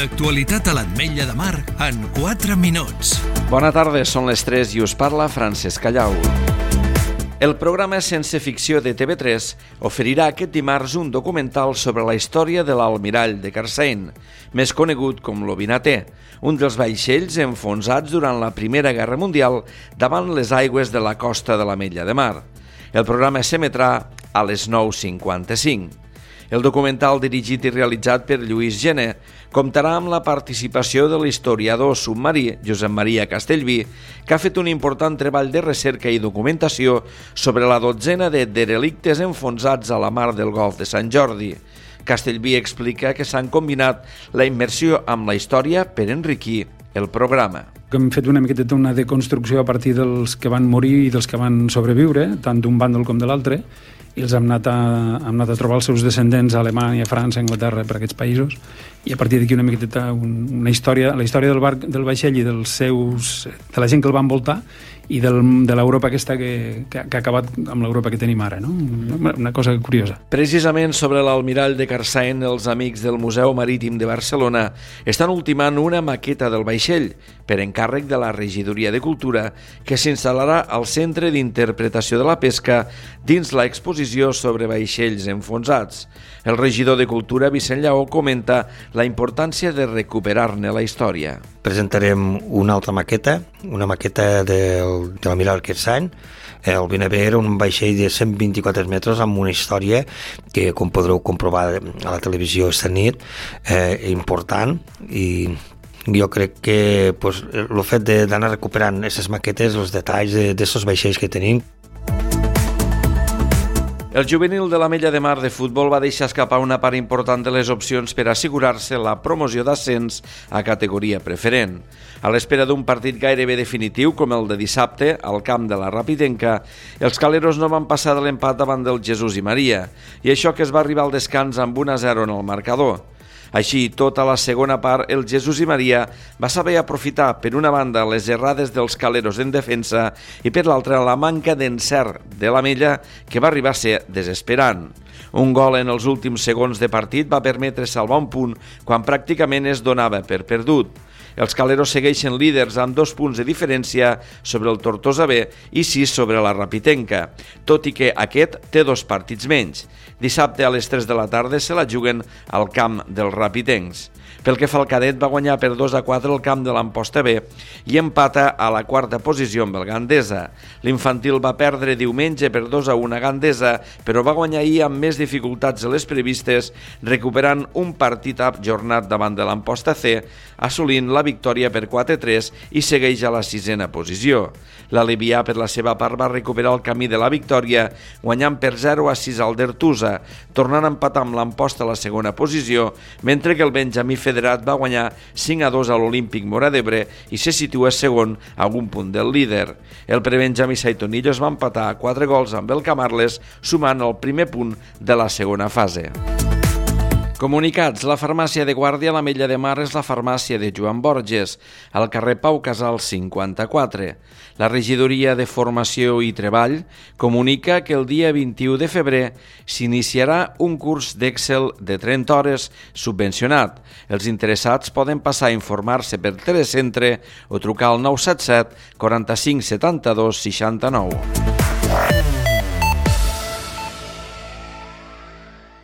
L'actualitat a l'Ametlla de Mar en 4 minuts. Bona tarda, són les 3 i us parla Francesc Callau. El programa Sense Ficció de TV3 oferirà aquest dimarts un documental sobre la història de l'almirall de Carsaint, més conegut com l'Ovinater, un dels vaixells enfonsats durant la Primera Guerra Mundial davant les aigües de la costa de l'Ametlla de Mar. El programa s'emetrà a les 9:55. El documental, dirigit i realitzat per Lluís Gené, comptarà amb la participació de l'historiador submarí Josep Maria Castellví, que ha fet un important treball de recerca i documentació sobre la dotzena de derelictes enfonsats a la mar del Golf de Sant Jordi. Castellví explica que s'han combinat la immersió amb la història per enriquir el programa. Hem fet una miqueta una deconstrucció a partir dels que van morir i dels que van sobreviure, tant d'un bàndol com de l'altre, i els hem anat a trobar els seus descendents a Alemanya, França, Anglaterra, per aquests països, i a partir d'aquí una miqueta una història, la història del vaixell i de la gent que el va envoltar i de l'Europa aquesta que ha acabat amb l'Europa que tenim ara, no? Una cosa curiosa. Precisament sobre l'almirall de Carsaint, els amics del Museu Marítim de Barcelona estan ultimant una maqueta del vaixell per encàrrec de la Regidoria de Cultura, que s'instal·larà al Centre d'Interpretació de la Pesca dins l'exposició sobre vaixells enfonsats. El regidor de Cultura, Vicent Lleó, comenta la importància de recuperar-ne la història. Presentarem una altra maqueta, una maqueta de l'almirall Carsaint. El Ovinater era un vaixell de 124 metres amb una història que, com podreu comprovar a la televisió esta nit, important, i jo crec que el fet d'anar recuperant aquestes maquetes, els detalls d'aquests vaixells que tenim. El juvenil de l'Ametlla de Mar de futbol va deixar escapar una part important de les opcions per assegurar-se la promoció d'ascens a categoria preferent. A l'espera d'un partit gairebé definitiu com el de dissabte al camp de la Rapidenca, els caleros no van passar de l'empat davant del Jesús i Maria, i això que es va arribar al descans amb 1-0 en el marcador. Així, tota la segona part, el Jesús i Maria va saber aprofitar, per una banda, les errades dels caleros en defensa i, per l'altra, la manca d'encert de l'Ametlla, que va arribar a ser desesperant. Un gol en els últims segons de partit va permetre salvar un punt quan pràcticament es donava per perdut. Els caleros segueixen líders amb 2 punts de diferència sobre el Tortosa B i 6 sobre la Rapidenca, tot i que aquest té 2 partits menys. Dissabte a les 3 de la tarda se la juguen al camp dels rapitencs. Pel que fa al cadet, va guanyar per 2-4 el camp de l'Amposta B i empata a la 4a posició amb el Gandesa. L'infantil va perdre diumenge per 2-1 a Gandesa, però va guanyar ahir amb més dificultats de les previstes, recuperant un partit ajornat davant de l'Amposta C, assolint la victòria per 4-3 i segueix a la 6a posició. L'Alivià, per la seva part, va recuperar el camí de la victòria, guanyant per 0-6 al d'Ertusa, tornant a empatar amb l'Amposta a la 2a posició, mentre que el Benjamí Federat va guanyar 5-2 a l'Olímpic Móra d'Ebre i se situa segon a un punt del líder. El prebenjamí Saitonillos va empatar a 4 gols amb el Camarles, sumant el primer punt de la segona fase. Comunicats. La farmàcia de Guàrdia a l'Ametlla de Mar és la farmàcia de Joan Borges, al carrer Pau Casals 54. La Regidoria de Formació i Treball comunica que el dia 21 de febrer s'iniciarà un curs d'Excel de 30 hores subvencionat. Els interessats poden passar a informar-se per telecentre o trucar al 977 45 72 69.